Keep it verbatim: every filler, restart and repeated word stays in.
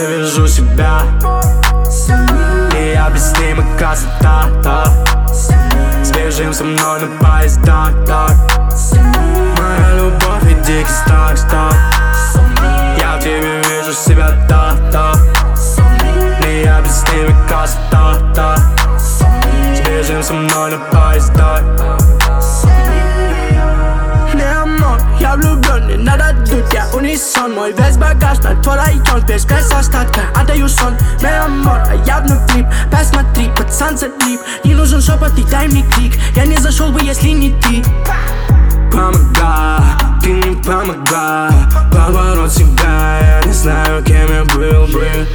вижу себя, и необъяснима красота, да. Сбежим со мной на поездах, да. Моя любовь и дикий страх, да. Я в тебе вижу себя, да, да. Необъяснима красота, да. Сбежим со мной на поездах. Я влюблен, не надо дуть, я унисон. Мой весь багаж на твой район, без без остатка отдаю сон. Мой амор, а я внутри. Посмотри, пацан залип. Не нужен шепот и дай мне крик. Я не зашел бы, если не ты. Помогай, ты не помогай. Поворот себя, я не знаю, кем я был бы.